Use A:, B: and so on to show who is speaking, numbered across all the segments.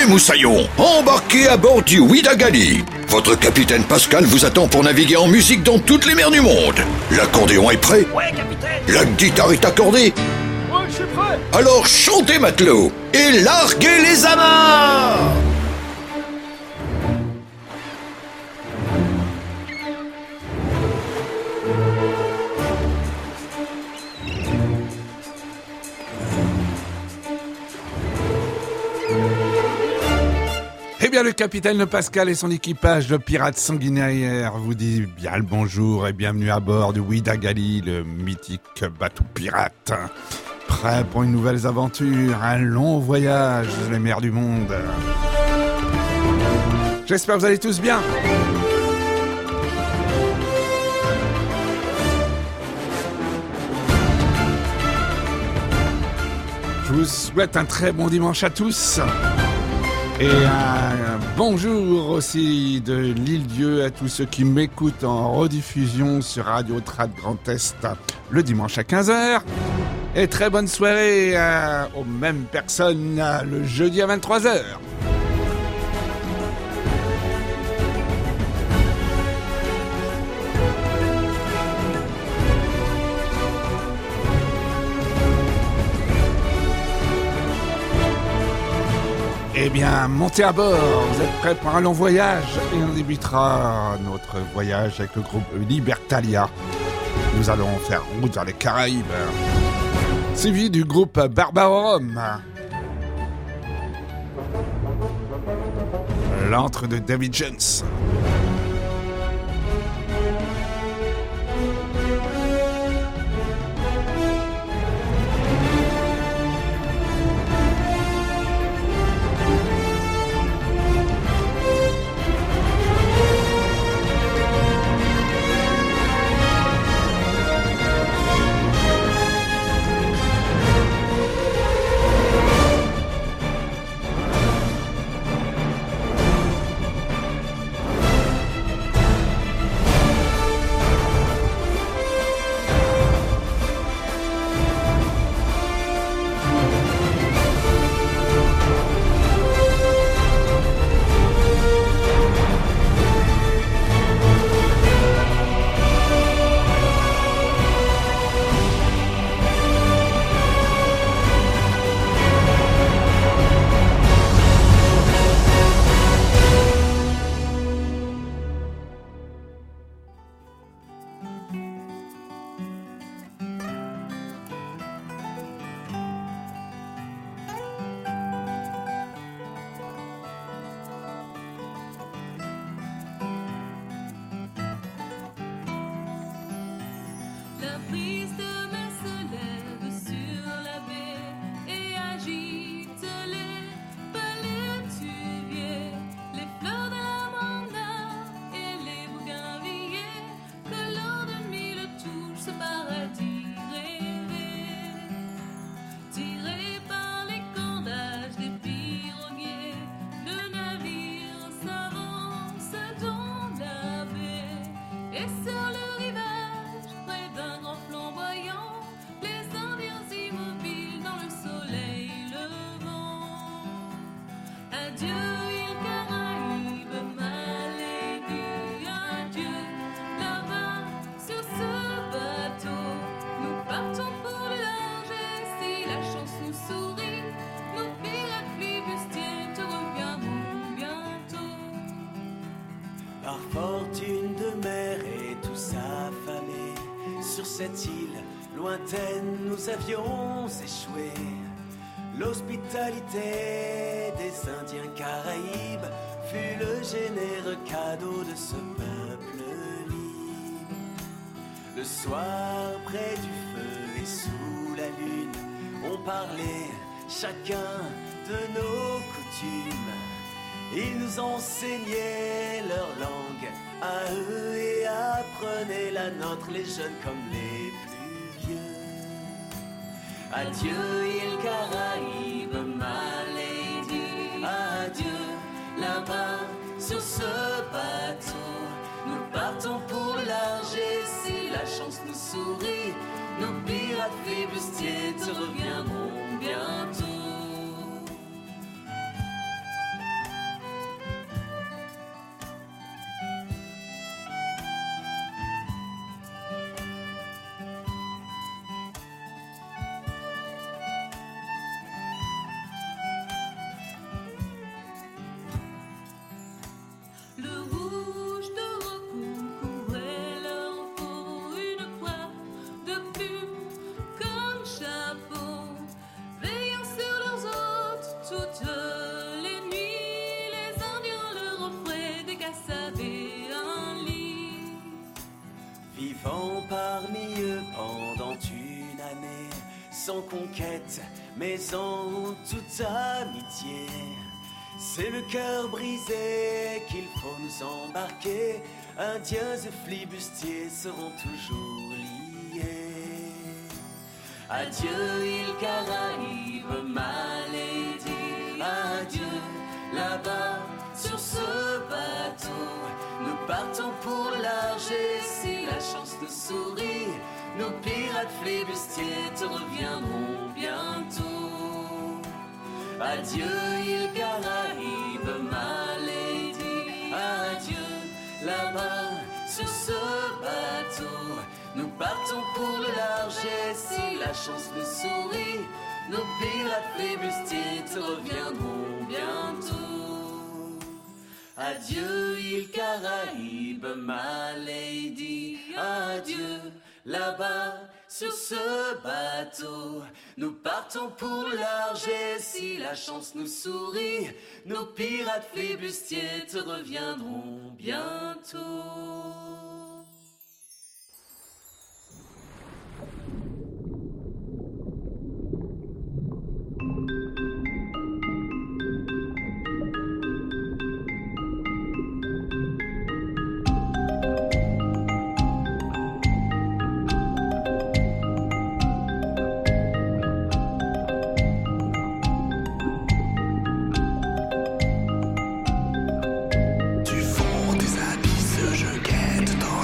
A: Allez, moussaillons, embarquez à bord du Ouidagali. Votre capitaine Pascal vous attend pour naviguer en musique dans toutes les mers du monde. L'accordéon est prêt?
B: Ouais, capitaine.
A: La guitare est accordée?
B: Ouais, je suis prêt.
A: Alors chantez, matelots, et larguez les amarres!
C: Eh bien, le capitaine Pascal et son équipage de pirates sanguinaires vous disent bien le bonjour et bienvenue à bord du Ouidagali, le mythique bateau pirate. Prêt pour une nouvelle aventure, un long voyage dans les mers du monde. J'espère que vous allez tous bien. Je vous souhaite un très bon dimanche à tous. Et un bonjour aussi de l'Île-Dieu à tous ceux qui m'écoutent en rediffusion sur Radio Trad Grand Est le dimanche à 15h. Et très bonne soirée aux mêmes personnes le jeudi à 23h. Eh bien, montez à bord, vous êtes prêts pour un long voyage et on débutera notre voyage avec le groupe Libertalia. Nous allons faire route vers les Caraïbes, suivi du groupe Barbarorum. L'antre de David Jones.
D: Cette île lointaine, nous avions échoué. L'hospitalité des Indiens Caraïbes fut le généreux cadeau de ce peuple libre. Le soir, près du feu et sous la lune, on parlait chacun de nos coutumes. Ils nous enseignaient leur langue à eux et apprenaient la nôtre, les jeunes comme les plus vieux. Adieu île Caraïbe, ma lady. Adieu là-bas sur ce bateau. Nous partons pour le large et si la chance nous sourit, nos pirates flibustiers te reviendront bientôt. conquête, mais en toute amitié. C'est le cœur brisé qu'il faut nous embarquer. Indiens et flibustiers seront toujours liés. Adieu île Caraïbe, ma lady. Adieu là-bas sur ce bateau. Nous partons pour large et si la chance nous sourit, nos pirates flibustiers te reviendront bientôt. Adieu île Caraïbe, ma lady. Adieu là-bas sur ce bateau. Nous partons pour le large et si la chance nous sourit, nos pirates flibustiers te reviendront bientôt. Adieu île Caraïbe, ma lady. Adieu là-bas sur ce bateau. Nous partons pour le large et si la chance nous sourit, nos pirates flibustiers te reviendront bientôt.
B: Du fond des abysses, je guette dans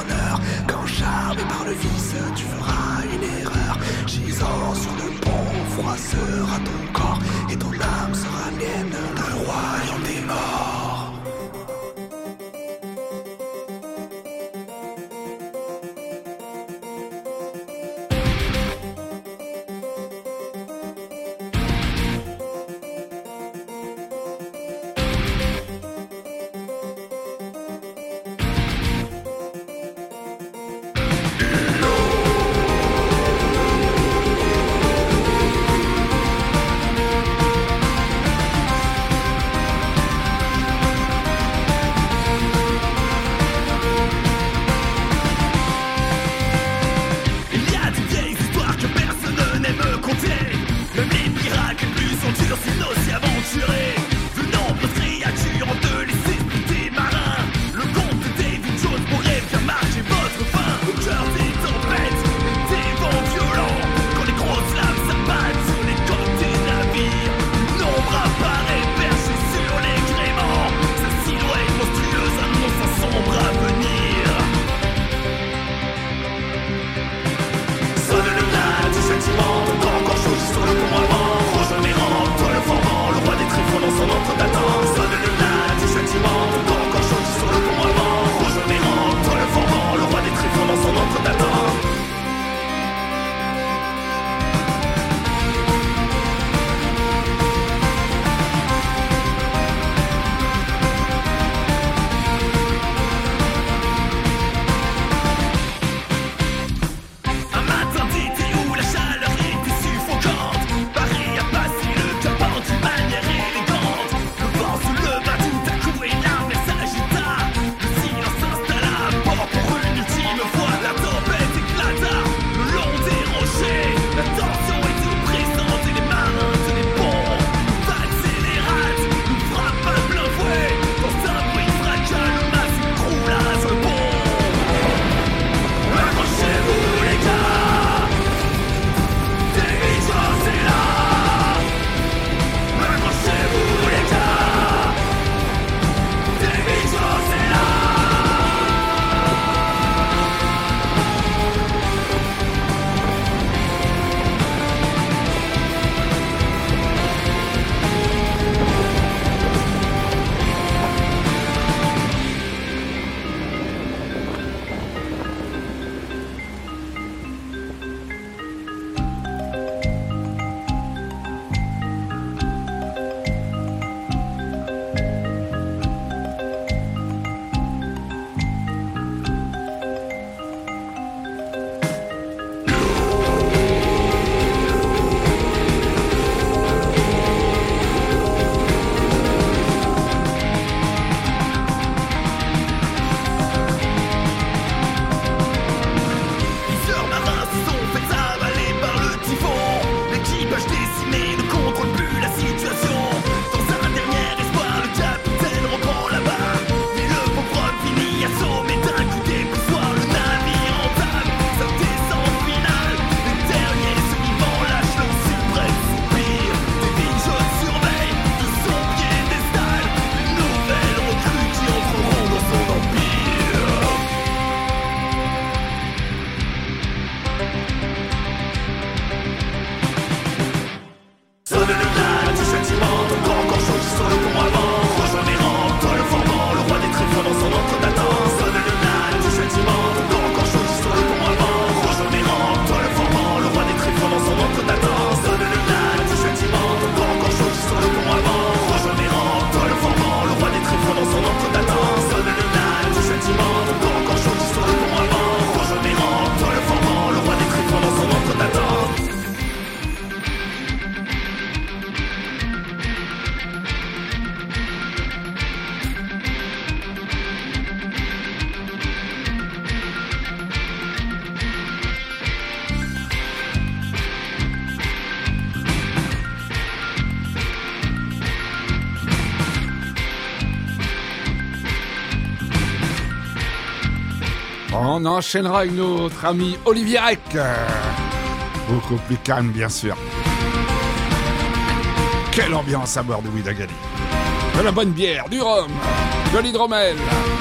C: On enchaînera avec notre ami Olivier Rec. Beaucoup plus calme, bien sûr. Quelle ambiance à bord de Ouidagali. De la bonne bière, du rhum, de l'hydromel.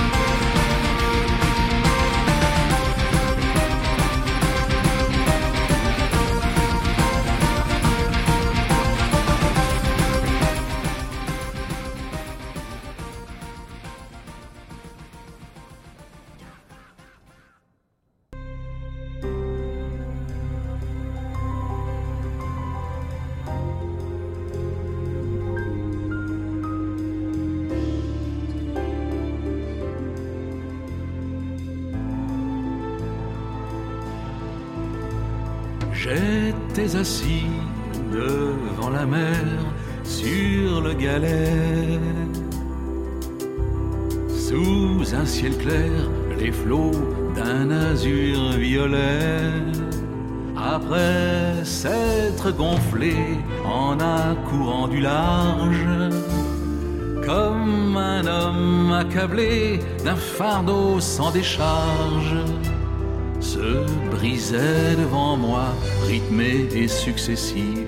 B: J'étais assis devant la mer sur le galet. Sous un ciel clair, les flots d'un azur violet. Après s'être gonflé en un courant du large, comme un homme accablé d'un fardeau sans décharge, se brisait devant moi, rythmé et successif.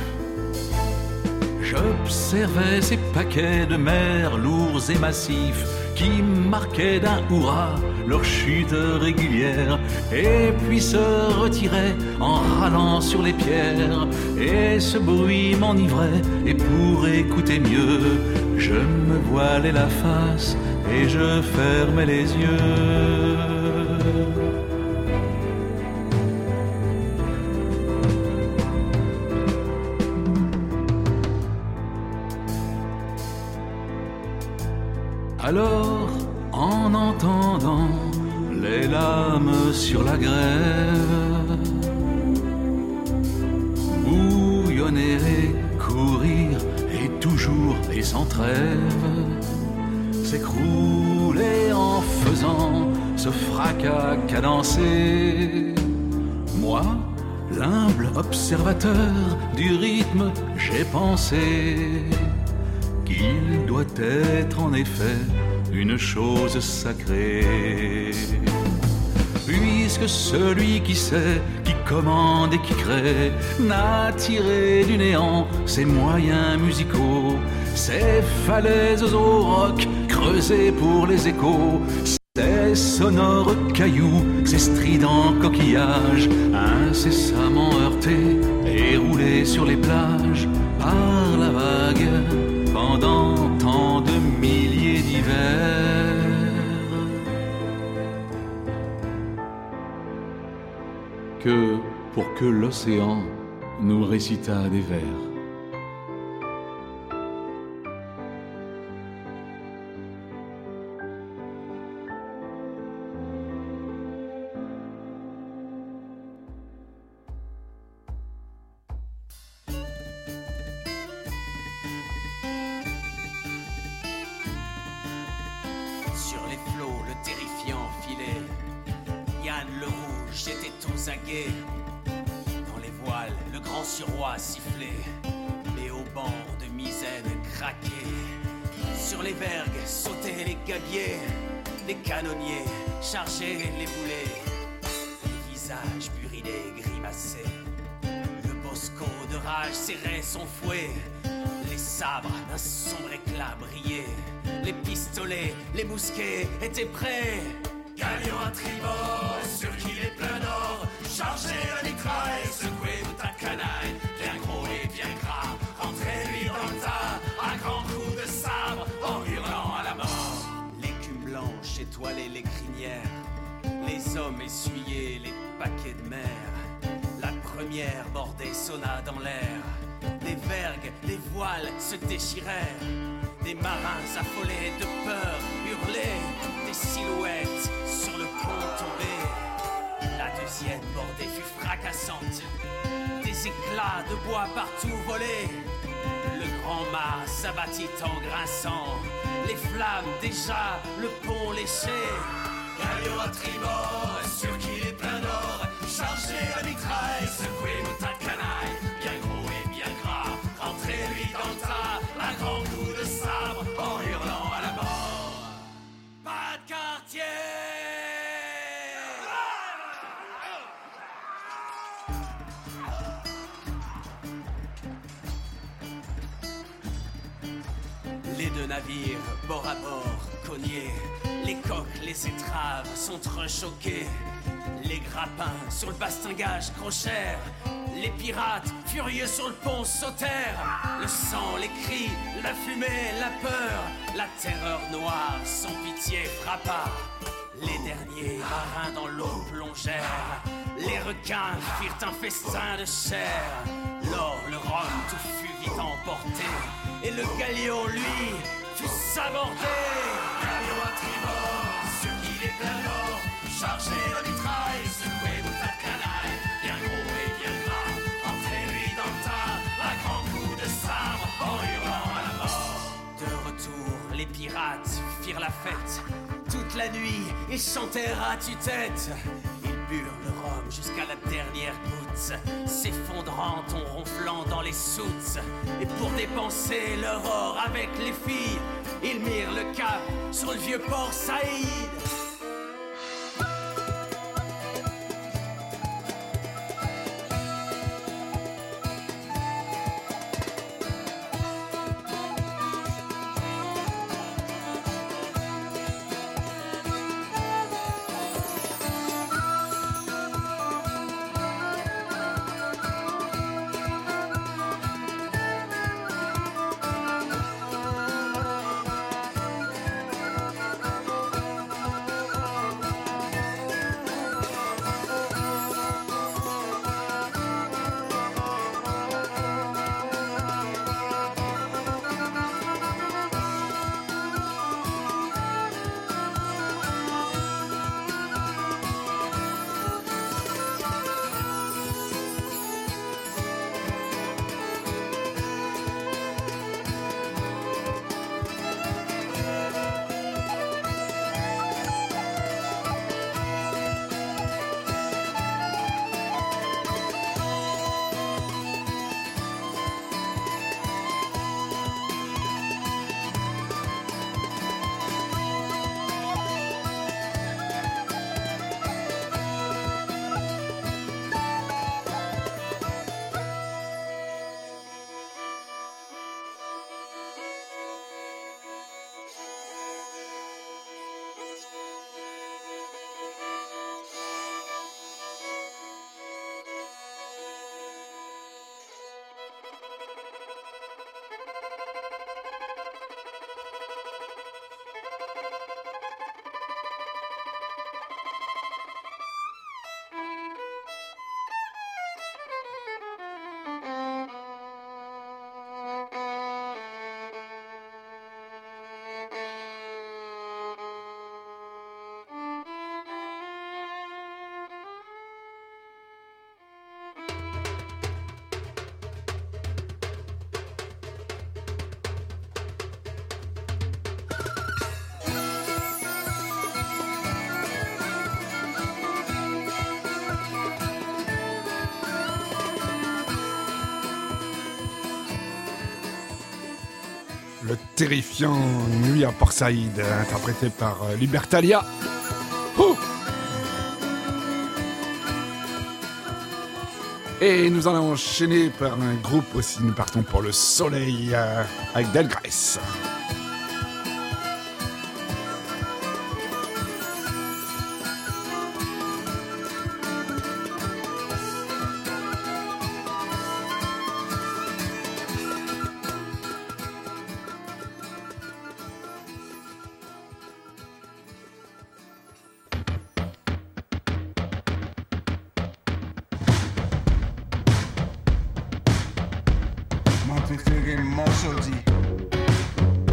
B: J'observais ces paquets de mer lourds et massifs qui marquaient d'un hurrah leur chute régulière, et puis se retiraient en râlant sur les pierres. Et ce bruit m'enivrait, et pour écouter mieux, je me voilais la face et je fermais les yeux. Alors, en entendant les lames sur la grève bouillonner et courir, et toujours et sans trêve s'écrouler en faisant ce fracas cadencé, moi, l'humble observateur du rythme, j'ai pensé qu'il doit être en effet une chose sacrée, puisque celui qui sait, qui commande et qui crée, n'a tiré du néant ses moyens musicaux, ses falaises au roc creusées pour les échos, ces sonores cailloux, ces stridents coquillages, incessamment heurtés et roulés sur les plages par la vague pendant tant de milliers d'hivers. Que pour que l'océan nous récitât des vers.
D: Sur les flots, le terrifiant filet, Yann le Rouge était aux aguets. Dans les voiles, le grand suroît sifflait, les haubans de misaine craquaient. Sur les vergues sautaient les gabiers, les canonniers chargeaient les boulets. Les visages burinés grimaçaient, le bosco de rage serrait son fouet. Les sabres d'un sombre éclat brillaient, les pistolets, les mousquets étaient prêts. Galion à tribord, sur qui les pleins d'or, chargez la mitraille, secouez toute ta canaille, bien gros et bien gras, rentrez-lui dans le tas, à grands coups de sabre, en hurlant à la mort. L'écume blanche étoilait les crinières, les hommes essuyaient les paquets de mer. La première bordée sonna dans l'air, des vergues, des voiles se déchirèrent. Des marins affolés de peur hurlaient, des silhouettes sur le pont tombaient. La deuxième bordée fut fracassante, des éclats de bois partout volaient. Le grand mât s'abattit en grinçant, les flammes déjà le pont léchait. Galion à tribord, sur qui les pleins d'or, chargez la mitraille, secouez toute ta canaille, bien gros et bien gras, rentrez-lui dans le tas, un grand coup de sabre, en hurlant à la mort. Pas de quartier! Les deux navires, bord à bord, cognés. Les coques, les étraves sont rechoquées. Les grappins sur le bastingage crochèrent. Les pirates, furieux sur le pont, sautèrent. Le sang, les cris, la fumée, la peur. La terreur noire, sans pitié, frappa. Les derniers marins dans l'eau plongèrent. Les requins firent un festin de chair. L'or, le rhum, tout fut vite emporté. Et le galion, lui, fut sabordé. Galion à tribord, sur qui les pleins d'or. Chargé de mitraille, secoué bout à canaille. Bien gros et bien gras, entrez-lui dans le tas. Un grand coup de sabre, en hurlant à la mort. De retour, les pirates firent la fête. Toute la nuit, ils chantèrent à tue-tête. Ils burent le rhum jusqu'à la dernière goutte, s'effondrant en ronflant dans les soutes. Et pour dépenser leur or avec les filles, ils mirent le cap sur le vieux port Saïd.
C: Le terrifiant Nuit à Port Saïd, interprété par Libertalia. Oh, et nous allons enchaîner par un groupe aussi. Nous partons pour le soleil avec Delgrès.
E: Mon préféré, mon chaudie.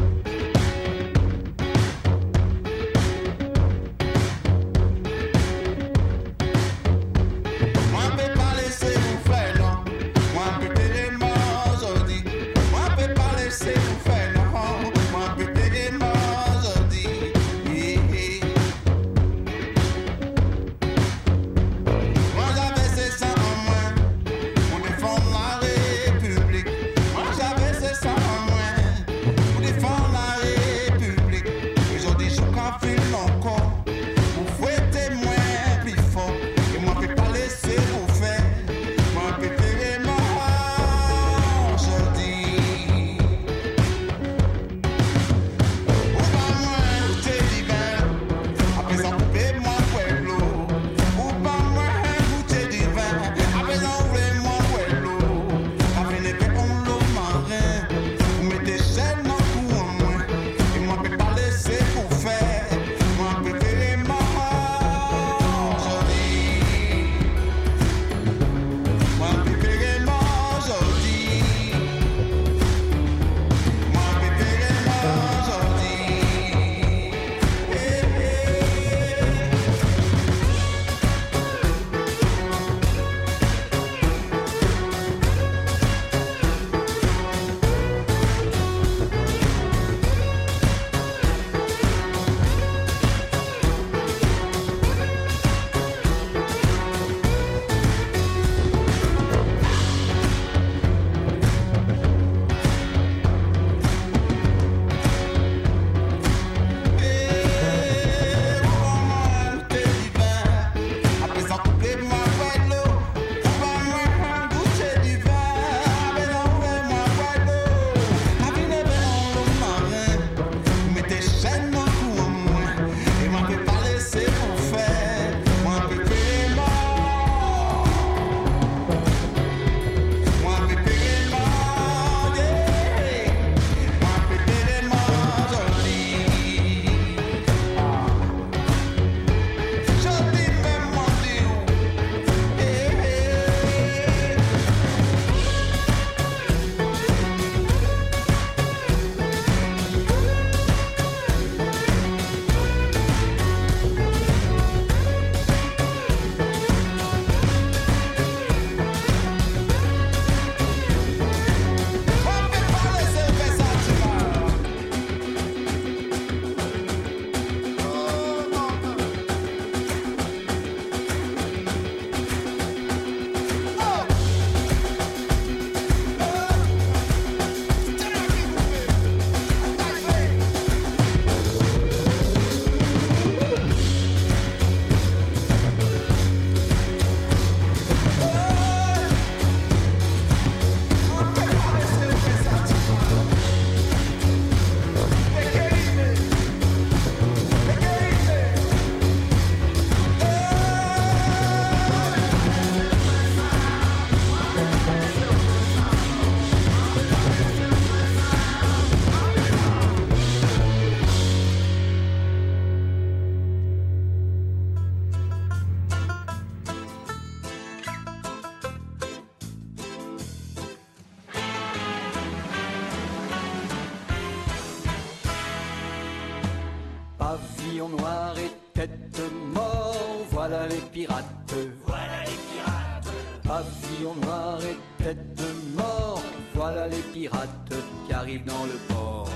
E: Pavillon noir et tête de mort, voilà les pirates. Voilà les pirates. Pavillon noir et tête de mort, voilà les pirates qui arrivent dans le port.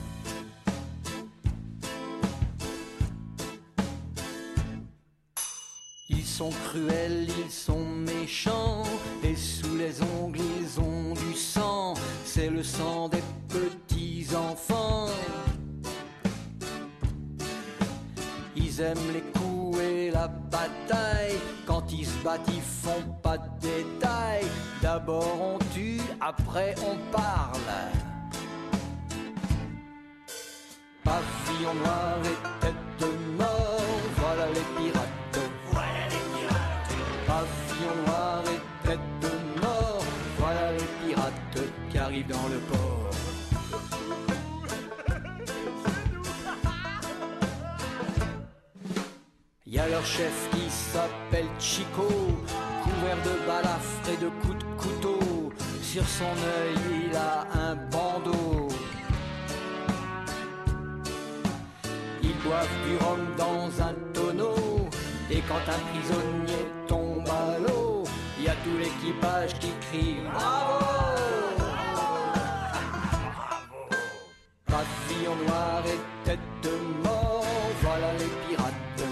E: Ils sont cruels, ils sont méchants, et sous les ongles ils ont du sang, c'est le sang des petits enfants. Ils aiment les coups et la bataille, quand ils se battent ils font pas de détails. D'abord on tue, après on parle. Pavillon noir et tête de mort, voilà les pirates. Voilà les pirates. Pavillon noir et tête de mort, voilà les pirates qui arrivent dans le port. Y a leur chef qui s'appelle Chico, couvert de balafres et de coups de couteau. Sur son œil il a un bandeau. Ils boivent du rhum dans un tonneau, et quand un prisonnier tombe à l'eau, y a tout l'équipage qui crie bravo. Pavillon noir et tête de mort, voilà les pirates.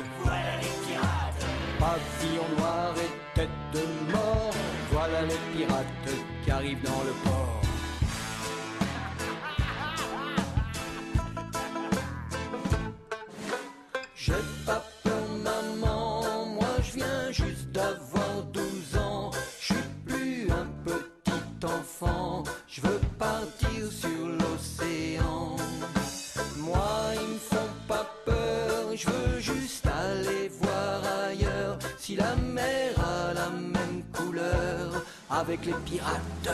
E: Pavillon noir et tête de mort, voilà les pirates qui arrivent dans le port. J'ai pas peur maman, moi je viens juste d'avoir 12 ans. Je suis plus un petit enfant, je veux partir sur l'océan. Moi ils me font pas peur, je veux juste aller voir ailleurs. Si la mer a la même couleur avec les pirates.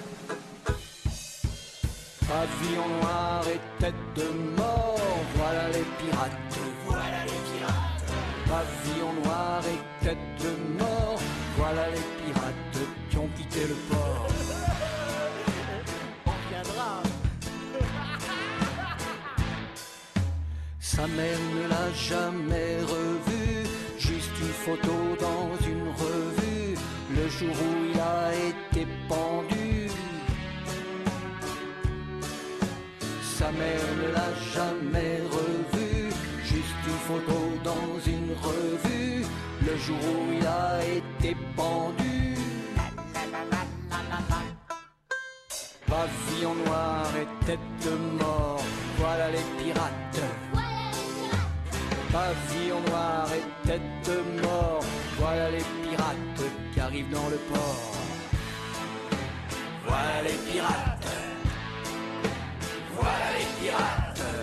E: Pavillon noir et tête de mort, voilà les pirates. Voilà les pirates. Pavillon noir et tête de mort, voilà les pirates qui ont quitté le port. On viendra. Sa mère ne l'a jamais revu, juste une photo dans une revue, le jour où il a été pendu. Sa mère ne l'a jamais revu, juste une photo dans une revue, le jour où il a été pendu. Pavillon noir et tête de mort, voilà les pirates. Pavillon noir et tête de mort, voilà les pirates qui arrivent dans le port. Voilà les pirates. Voilà les pirates.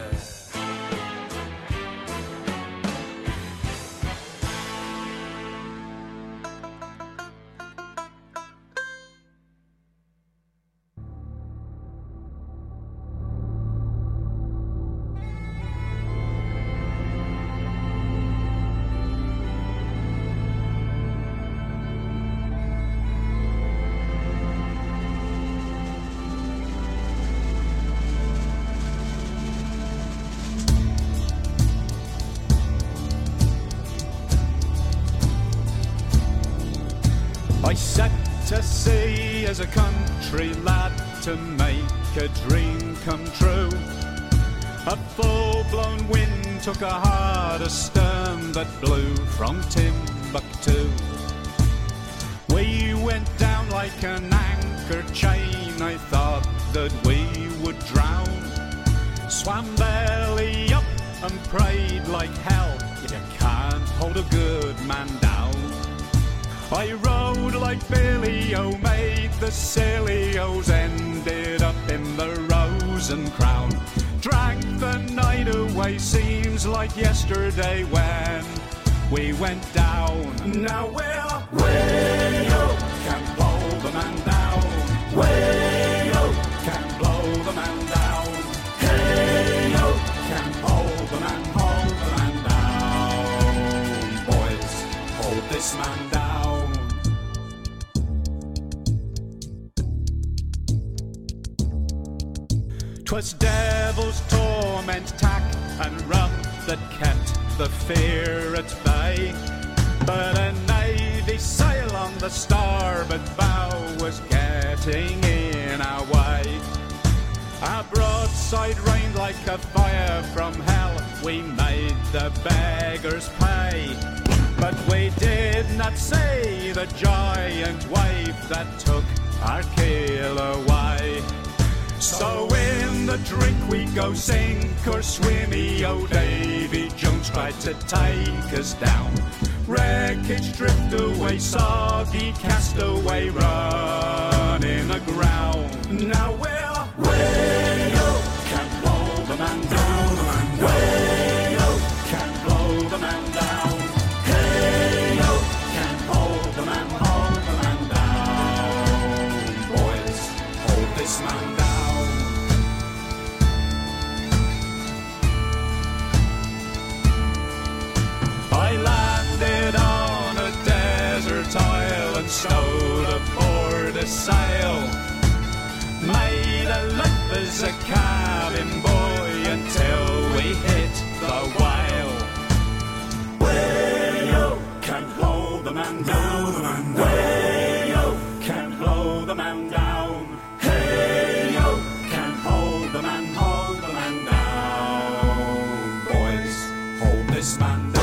B: I set to sea as a country lad to make a dream come true. A full-blown wind took a heart astern that blew from Timbuktu. We went down like an anchor chain, I thought that we would drown. Swam belly up and prayed like hell, you can't hold a good man down. I rode like Billy-O, made the silly-O's, ended up in the Rose and Crown. Drank the night away, seems like yesterday when we went down. Now we're way up, can't blow the man down. Way up, can't blow the man down. Hey up, can't hold the man down. Boys, hold this man down. 'Twas devil's torment, tack and rum that kept the fear at bay. But a navy sail on the starboard bow was getting in our way. Our broadside rained like a fire from hell. We made the beggars pay. But we did not see the giant wave that took our keel away. So in the drink we go sink or swimmy. Oh, Davy Jones tried to take us down. Wreckage drift away, soggy castaway, running aground. Now we're way up, can't blow the man down. Way up, can't blow the man down. Hey up, can't hold the man down. Boys, hold this man down. I landed on a desert island, stowed aboard a sail. Made a life as a cabin boy until we hit the whale. Way up, can't hold the man down. Way up, can't blow the man down. Hey up, can't hold the man down. Boys, hold this man down.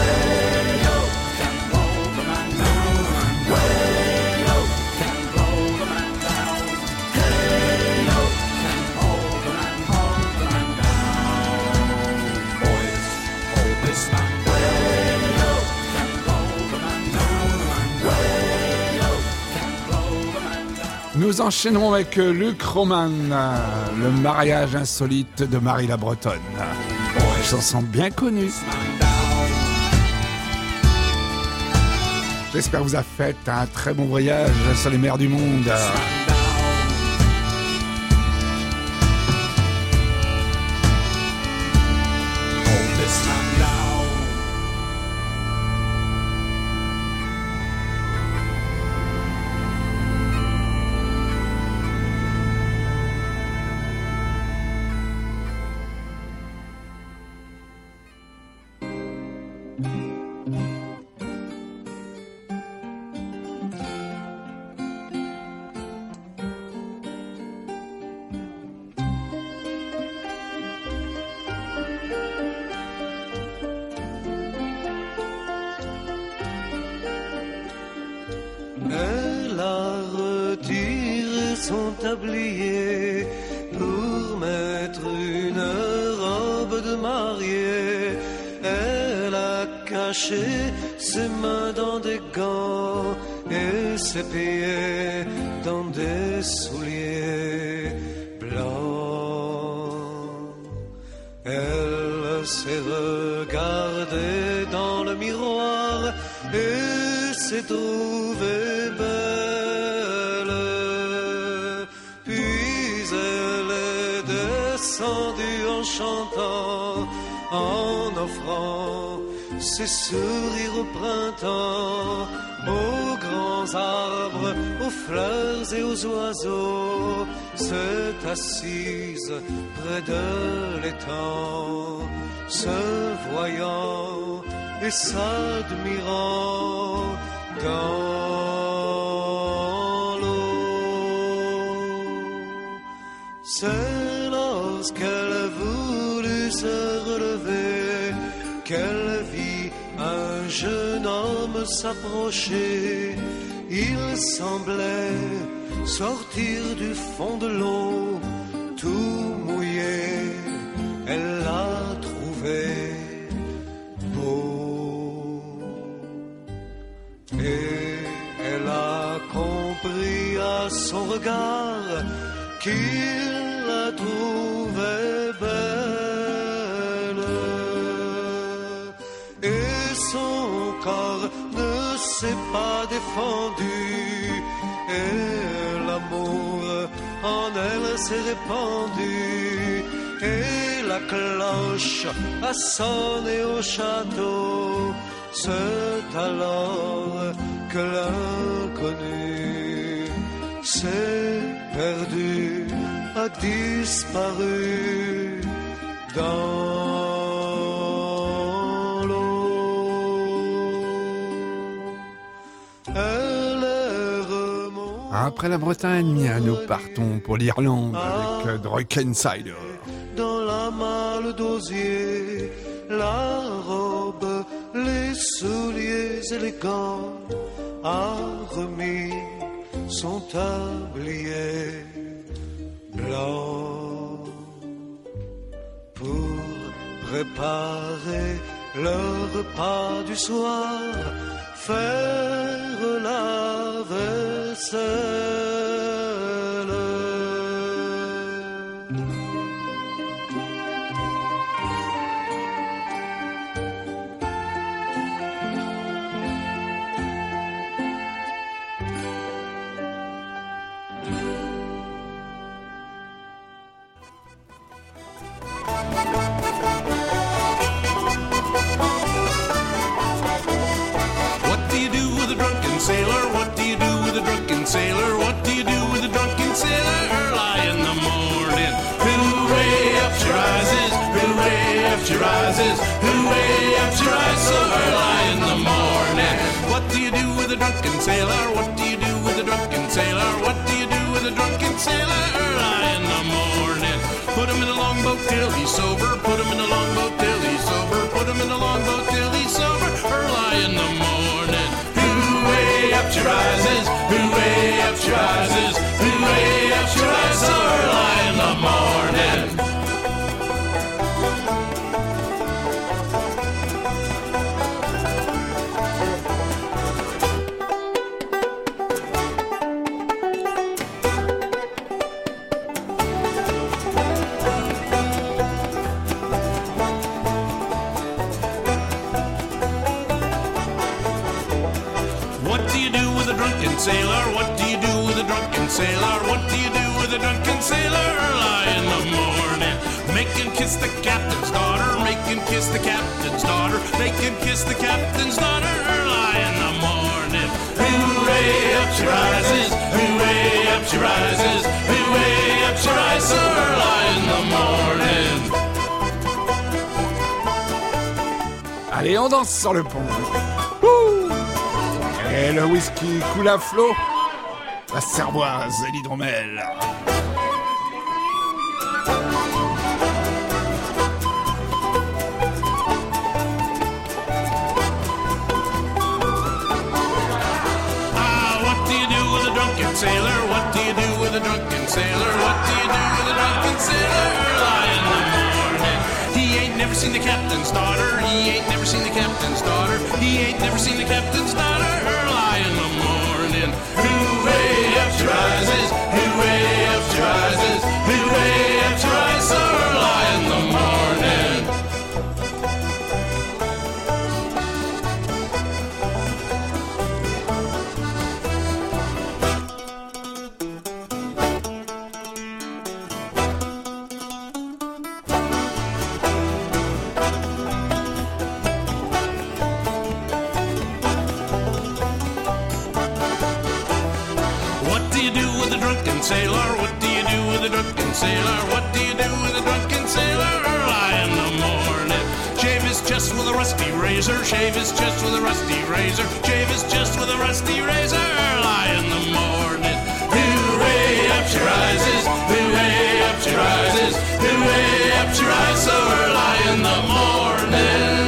C: Nous enchaînerons avec Luc Roman, le mariage insolite de Marie la Bretonne. Chanson bien connue. J'espère que vous avez fait un très bon voyage sur les mers du monde.
E: Elle a retiré son tablier pour mettre une robe de mariée. Elle a caché ses mains dans des gants et ses pieds dans des souliers blancs. Elle s'est regardée dans le miroir et s'est trouvée belle. Puis elle est descendue en chantant, en offrant ses sourires au printemps, aux grands arbres, aux fleurs et aux oiseaux. S'est assise près de l'étang, se voyant et s'admirant dans l'eau. C'est lorsqu'elle voulut se relever qu'elle vit un jeune homme s'approcher. Il semblait sortir du fond de l'eau, tout mouillé. Elle l'a trouvé beau et elle a compris à son regard qu'il la trouvait belle. Et son corps ne s'est pas défendu, et l'amour en elle s'est répandu. Et la cloche a sonné au château. C'est alors que l'inconnu s'est perdu, a disparu dans
C: Après la Bretagne, nous partons pour l'Irlande avec Drunkensider.
F: Dans la malle d'osier, la robe, les souliers élégants, a remis son tablier blanc pour préparer le repas du soir, faire la vaisselle.
B: Sailor, what do you do with a drunken sailor? What do you do with a drunken sailor? Early in the morning, hooray up she rises, hooray up she rises, hooray up she rises, so early in the morning. What do you do with a drunken sailor? What do you do with a drunken sailor? What do you do with a drunken sailor? Early in the morning. Put him in a longboat till he's sober, put him in a longboat till he's sober, put him in a longboat till he's sober, early in the morning. Hooray up she rises, hooray up she rises, hooray up she rises, so early in the morning. Sailor, what do you do with a drunken sailor? What do you do with a drunken sailor? Early in the morning, make him kiss the captain's daughter, make him kiss the captain's daughter, make him kiss the captain's daughter. Early in the morning, hooray up she rises, hooray up she rises, hooray up she rises, so early in the morning.
C: Allez, on danse sur le pont. Ouh! Et le whisky coule à flot, la cervoise et l'hydromel.
B: What do you do with a drunken sailor? What do you do with a drunken sailor? What do you do with a drunken sailor? Early in the morning. He ain't never seen the captain's daughter. He ain't never seen the captain's daughter. He ain't never seen the captain's daughter. Early in the morning. Hooray up she rises. Hooray up she rises. Hooray up she rises. So early in the morning. Sailor, what do you do with a drunken sailor? What do you do with a drunken sailor? Early in the morning. Shave his chest with a rusty razor. Shave his chest with a rusty razor. Shave his chest with a rusty razor. Early in the morning. Hooray up she rises. Hooray up she rises. Hooray up she rises. So early in the morning.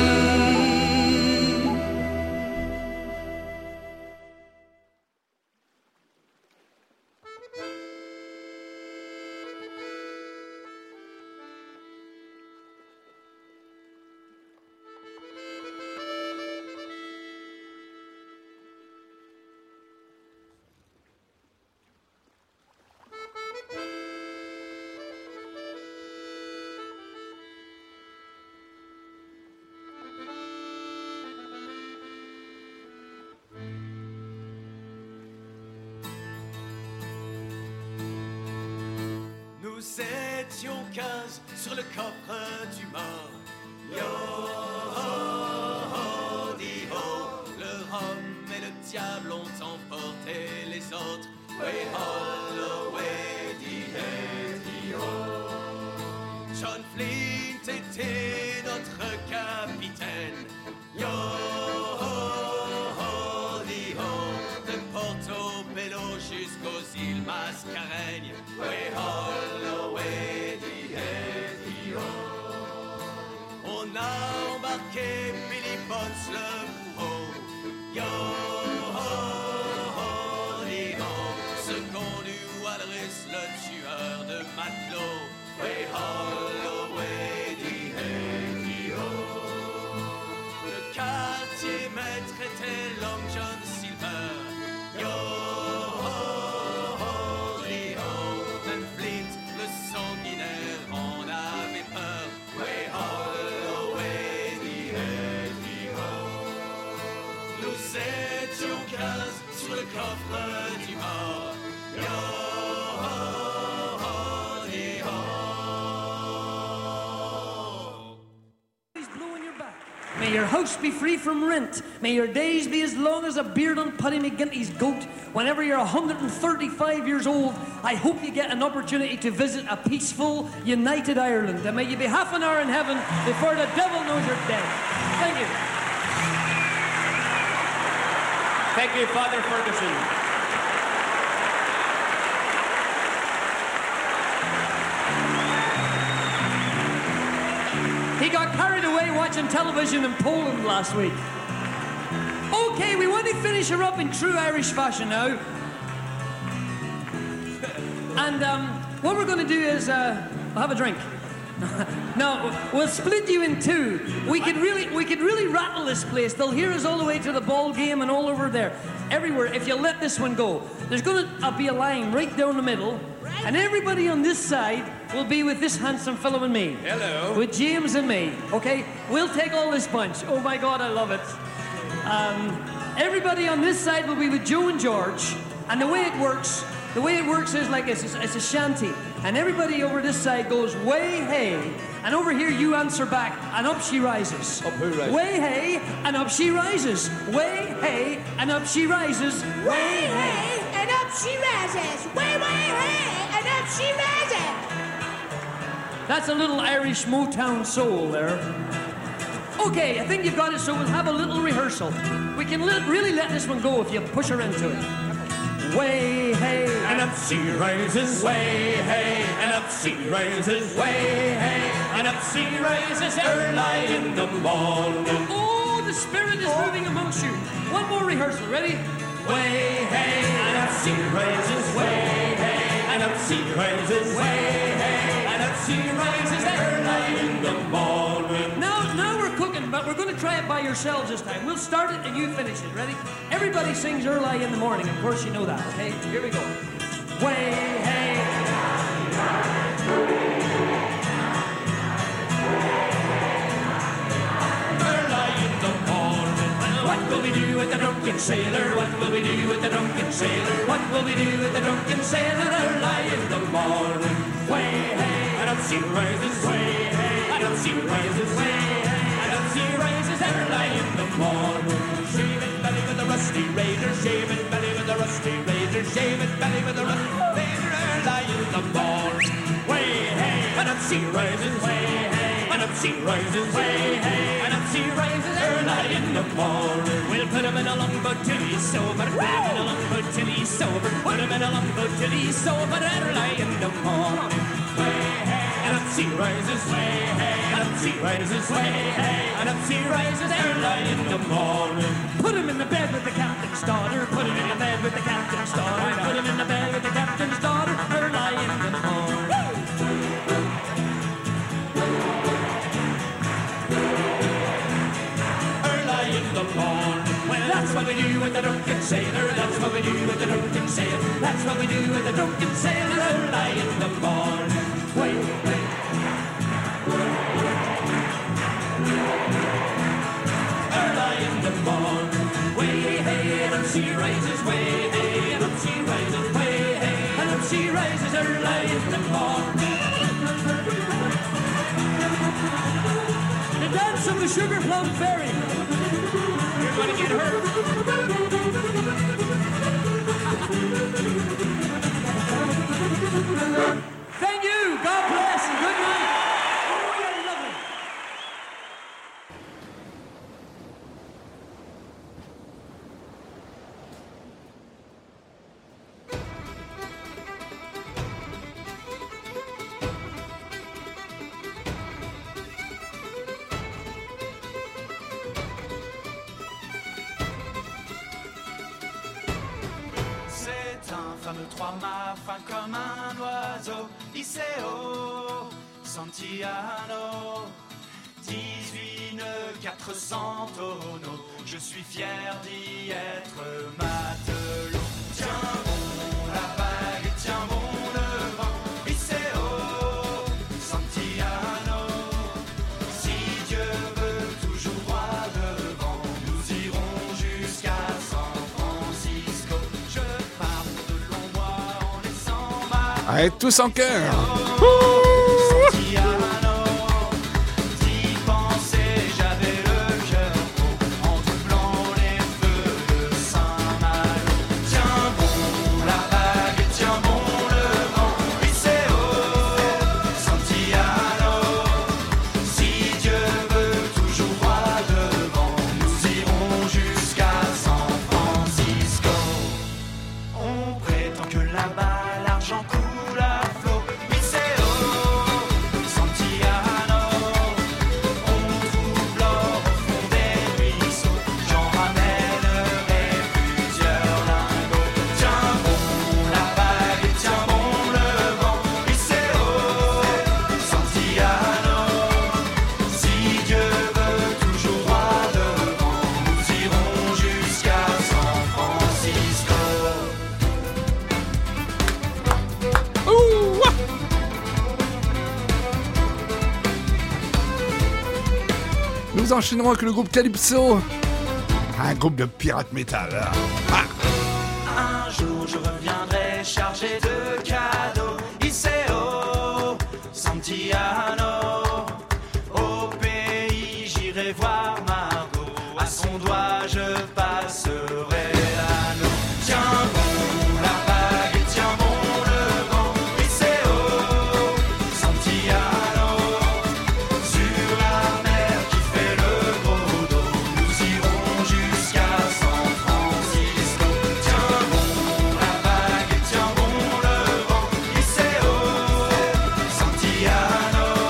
D: Nous étions 15 sur le coffre du mort. Yo ho di ho, le rhum et le diable ont emporté les autres. Way ho, way di hey di ho. John Flint était notre capitaine. Yo ho di ho, de Portobello jusqu'aux Mascareigne. Way ho, way di ho. On a embarqué Billy Bones le bourreau. Yo ho, di ho. Second du Walrus, le tueur de matelot. Way ho, way di ho. Le quartier maître était Long John Silver. Yo ho, di ho. Même Flint, le sanguinaire, en avait peur. Way ho, way di ho. Nous étions 15 sur le coffre du mort. Yo ho, di ho.
G: May your house be free from rent. May your days be as long as a beard on Paddy McGinty's goat. Whenever you're 135 years old, I hope you get an opportunity to visit a peaceful, united Ireland. And may you be half an hour in heaven before the devil knows you're dead. Thank you.
H: Thank you, Father Ferguson.
G: He got carried away watching television in Poland last week. Okay, we want to finish her up in true Irish fashion now. And what we're going to do is have a drink. No, we'll split you in two. We could really rattle this place. They'll hear us all the way to the ball game and all over there, everywhere. If you let this one go, there's going to be a line right down the middle, and everybody on this side will be with this handsome fellow and me.
H: Hello.
G: With James and me. Okay, we'll take all this bunch. Oh my God, I love it. Everybody on this side will be with Joe and George, and the way it works is like it's a shanty, and everybody over this side goes way hey, and over here you answer back, and up she rises.
H: Up who rises?
G: Way hey, and up she rises. Way hey, and up she rises.
I: Way hey, and up she rises. Way hey, and up she rises.
G: That's a little Irish Motown soul there. Okay, I think you've got it, so we'll have a little rehearsal. We can really let this one go if you push her into it. Way hey,
H: And up she rises, way hey, and up she rises, way hey, and up she rises early in the morning.
G: oh, the spirit is moving amongst you. One more rehearsal, ready?
H: Way hey, and up she rises, way hey, and up she rises, way hey, and up she rises early in the morning.
G: Now we're cooking, but we're going to try it by yourselves this time. We'll start it and you finish it, ready? Everybody sings early in the morning, of course you know that, okay? Here we go. Way hey.
H: Early in the morning. What will we do with the drunken sailor? What will we do with the drunken sailor? What will we do with the drunken sailor early in the morning? Way hey, and up she rises, way hey, and up she rises, way hey, and up she rises early in the morning. Shaving belly with a rusty razor, shaving belly with a rusty razor, shaving belly with a rusty razor early in the morning. Way hey, and up she rises, way hey, and up she rises, way hey, and up she rises early in the morning. We'll put him in a longboat till he's sober, put him in a longboat till he's sober, put him in a longboat till he's sober early in the morning. Way hey, and up she rises, way hey, and up she rises, way hey, and up she rises early in the morning.
G: Put him in the bed with the captain's daughter. Put him in the bed with the captain's daughter. Put him in the bed with the captain's daughter. Early in the morning.
H: Early in the morning. Well, that's what we do with the drunken sailor. That's what we do with the drunken sailor. That's what we do with the drunken sailor. Early in the morning. Way hey. Early in the morning. Way hey, and up she rises. Way hey, and up she rises. Way hey, and up she rises early in the morning.
G: The dance of the Sugar Plum Fairy.
H: You're going to get hurt.
G: Thank you. God bless and good night. Oh, you're lovely.
D: 3 ma faim comme un oiseau. Iseo, Santiano, 18 nœuds, 400 tonneaux. Je suis fier d'y être matelot. Tiens bon la vague, tiens bon le vent. Iseo, Santiano, si Dieu veut toujours droit devant, nous irons jusqu'à San Francisco. Je pars de longs mois en laissant ma...
C: Allez, tous en cœur. Nous enchaînerons avec le groupe Calypso, un groupe de pirate metal.
D: Un jour je reviendrai chargé de cadeaux. Iseo, Santiano, au pays j'irai voir Margot. À son doigt je passerai l'anneau. Tiens bon la vague et tiens bon le vent. Iseo, Santiano, sur la mer qui fait le gros dos, nous irons jusqu'à San Francisco. Tiens bon la vague et tiens bon le vent. Iseo, Santiano,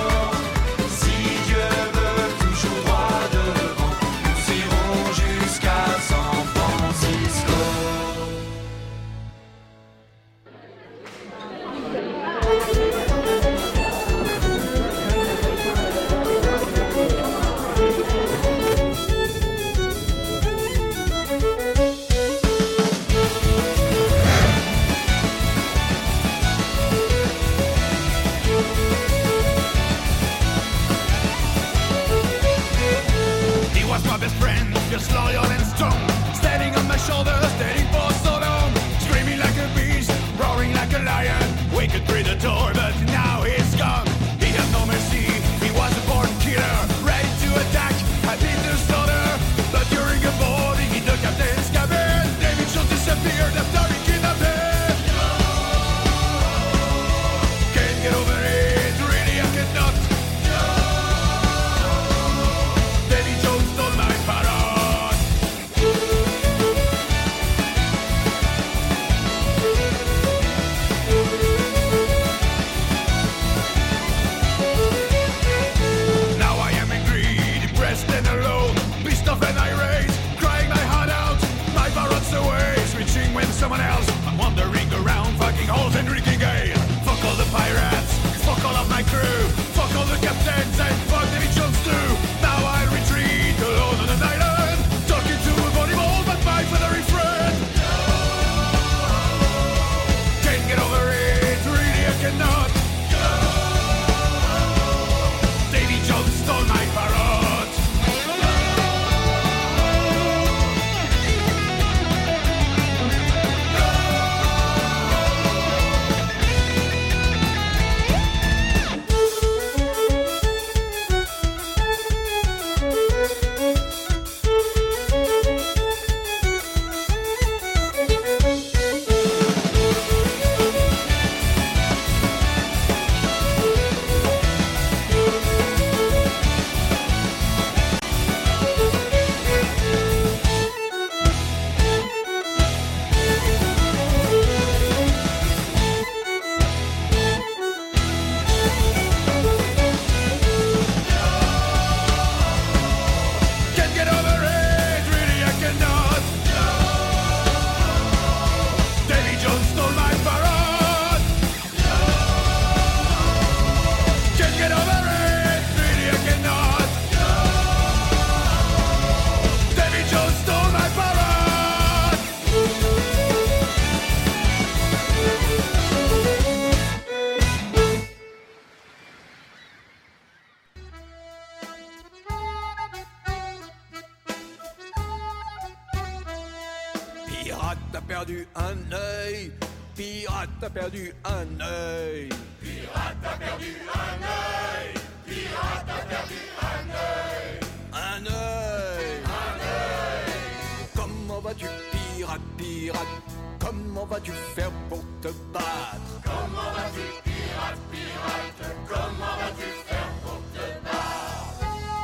D: Pirate a perdu un œil. Pirate a perdu un œil.
H: Pirate a perdu un œil. Pirate a perdu un œil.
D: Un œil.
H: Un œil.
D: Comment vas-tu, pirate, pirate? Comment vas-tu faire pour te battre?
H: Comment vas-tu, pirate, pirate? Comment vas-tu faire pour te battre?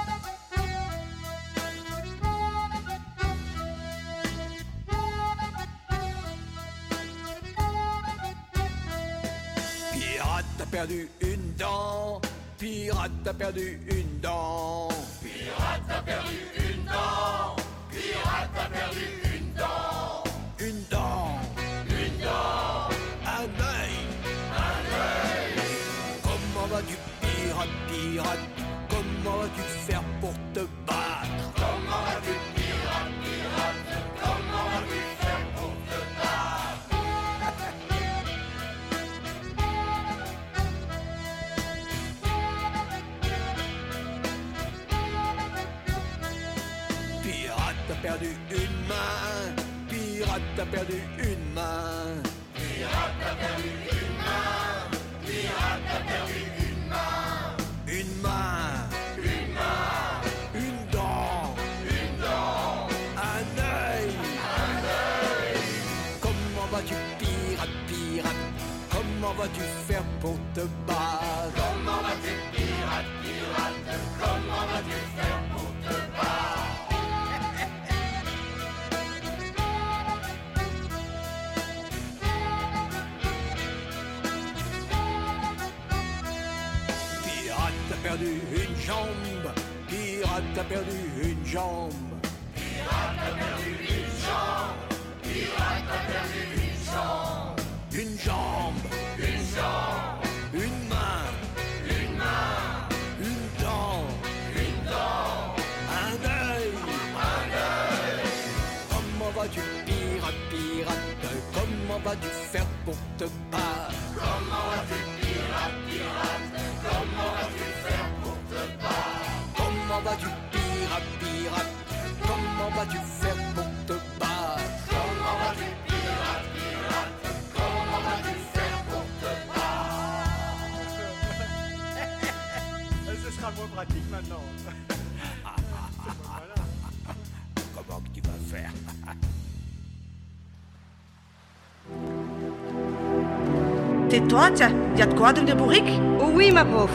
D: Pirate a perdu une dent. Pirate a perdu une dent.
H: Pirate a perdu une dent. Pirate a perdu une dent.
D: Une dent.
H: Une dent.
D: Un œil.
H: Un œil.
D: Comment vas-tu, pirate, pirate? Comment vas-tu faire pour te battre?
H: Comment vas-tu, pirate, pirate? Comment vas-tu faire pour te battre?
D: Pirate a perdu une main. Pirate a perdu une main.
H: Pirate a perdu une main. Pirate a perdu une main.
D: Une main.
H: Une main.
D: Une dent.
H: Une dent.
D: Un œil.
H: Un œil.
D: Comment vas-tu, pirate, pirate? Comment vas-tu faire pour te battre?
H: Comment vas-tu, pirate, pirate? Comment vas-tu faire pour te battre?
D: Pirate a perdu une jambe. Pirate a perdu une jambe.
H: Pirate a perdu une jambe. Pirate a perdu une jambe.
D: Une jambe.
H: Une jambe.
D: Une main.
H: Une main.
D: Une dent.
H: Une dent.
D: Un œil.
H: Un œil.
D: Comment vas-tu, pirate, pirate? Comment vas-tu faire pour te battre?
H: Comment vas-tu, pirate, pirate? Comment vas-tu faire pour te battre?
D: Comment vas-tu, pirate, pirate? Comment vas-tu faire pour te battre?
H: Comment vas-tu, pirate, pirate? Comment vas-tu faire pour te battre?
J: Ce sera moins pratique maintenant.
D: Comment que tu vas faire?
K: Tais-toi, tiens, y a de quoi devenir bourrique?
L: Oh oui, ma pauvre.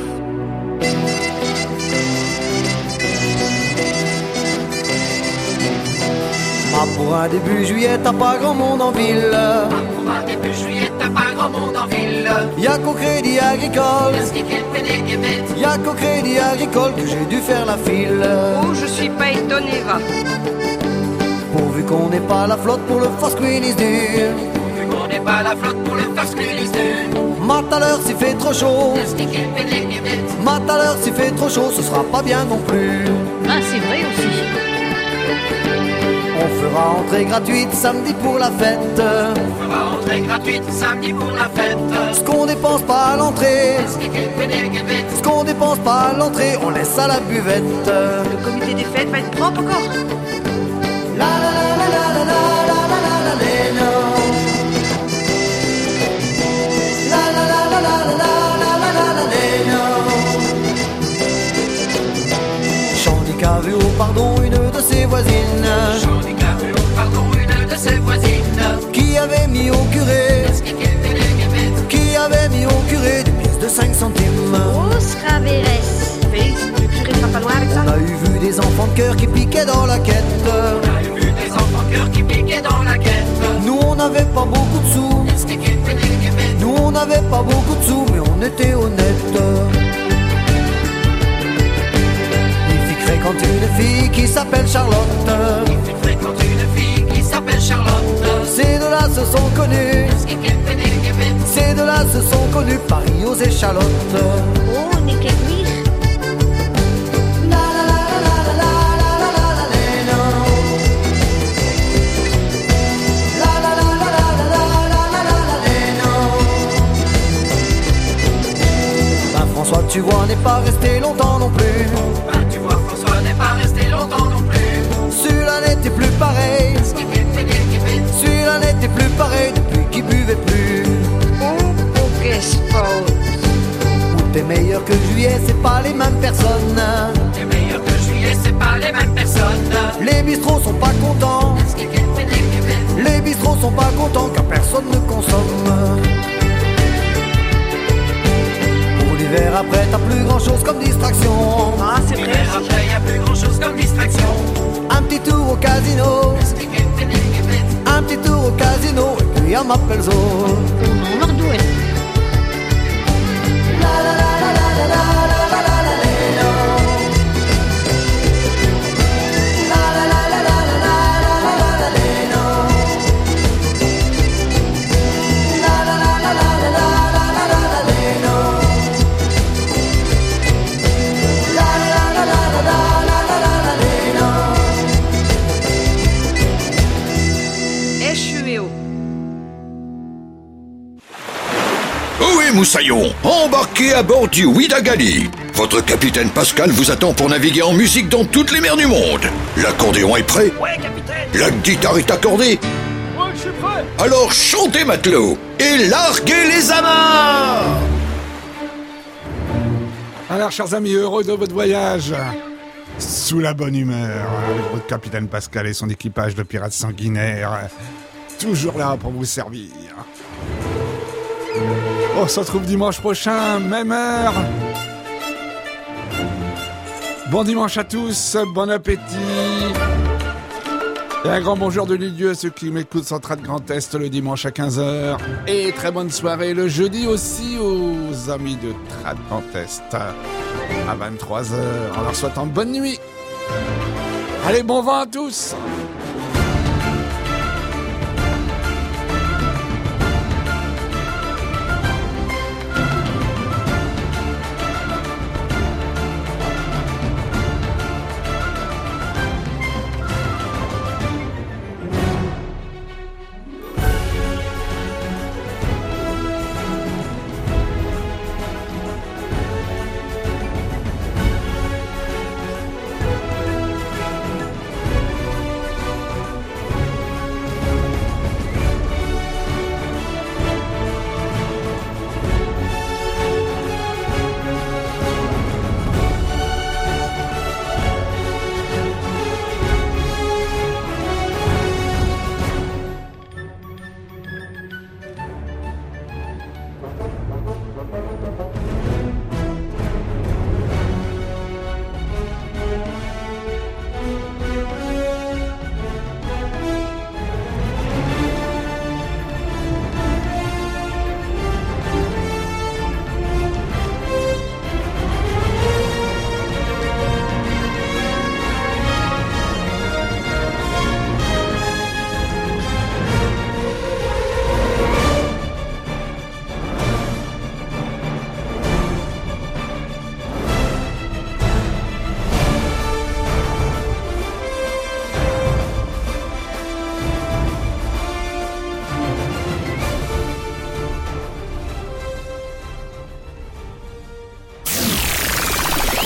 M: Pour un début juillet, t'as pas grand monde en ville.
H: Pour un début juillet, t'as pas grand monde en ville.
M: Y'a qu'au crédit agricole. Y'a qu'au crédit agricole que j'ai dû faire la file.
L: Oh, je suis pas étonné, va.
M: Pourvu qu'on n'ait pas la flotte pour le first release d'une.
H: Pourvu qu'on n'ait pas la flotte pour le first release d'une.
M: Mat à l'heure s'il fait trop chaud. Mat à l'heure s'il fait trop chaud, ce sera pas bien non plus.
L: Ah, c'est vrai aussi.
M: On fera entrée gratuite samedi pour la fête.
H: On fera entrée gratuite samedi pour la fête.
M: Ce qu'on dépense pas à l'entrée, ce qu'on dépense pas à l'entrée, on laisse à la buvette.
L: Le comité des fêtes va être propre encore.
M: La la la la la la la la la la la. La la la la la la la la la la la. Chandic a vu au pardon une de ses voisines.
H: Chandic a vu au pardon une de ses voisines.
M: Qui avait mis au curé, qui avait mis au curé des pièces de 5 centimes.
L: Oh, Sraveres. Félix, le curé sera pas loin avec ça.
M: On a eu vu des enfants de cœur qui piquaient dans la quête.
H: On a eu vu des enfants de cœur qui piquaient dans la quête.
M: Nous on n'avait pas beaucoup de sous. Nous on n'avait pas beaucoup de sous, mais on était honnêtes. Il fréquente une fille qui s'appelle Charlotte.
H: Il fréquente une fille qui s'appelle Charlotte.
M: Ces deux-là se sont connus. Ces deux-là se sont connus par Rios et Charlotte.
L: Oh, n'est qu'à lui.
M: François, tu vois, n'est pas resté longtemps non plus.
H: Ben, tu vois, François n'est pas resté longtemps non plus.
M: Celui-là n'était plus pareil. Celui-là juillet, c'est pas les mêmes personnes.
J: Les meilleurs de juillet, c'est pas les mêmes personnes.
M: Les bistrots sont pas contents. Les bistrots sont pas contents car personne ne consomme. Pour l'hiver après, t'as plus grand chose comme distraction.
K: Ah, c'est vrai.
J: L'hiver après, y a plus grand chose comme distraction.
M: Un petit tour au casino. Un petit tour au casino. Et puis on m'appelle Zo.
A: Ohé Moussaillon, embarquez à bord du Ouidagali. Votre capitaine Pascal vous attend pour naviguer en musique dans toutes les mers du monde. L'accordéon est prêt?
J: Ouais, capitaine.
A: La guitare est accordée?
H: Ouais, je suis prêt.
A: Alors chantez matelot et larguez les amarres.
C: Alors, chers amis, heureux de votre voyage. Sous la bonne humeur, avec votre capitaine Pascal et son équipage de pirates sanguinaires. Toujours là pour vous servir. On se retrouve dimanche prochain, même heure. Bon dimanche à tous, bon appétit. Et un grand bonjour de l'île-dieu à ceux qui m'écoutent sur Trad Grand Est le dimanche à 15h. Et très bonne soirée le jeudi aussi aux amis de Trad Grand Est à 23h. En leur souhaitant bonne nuit. Allez, bon vent à tous.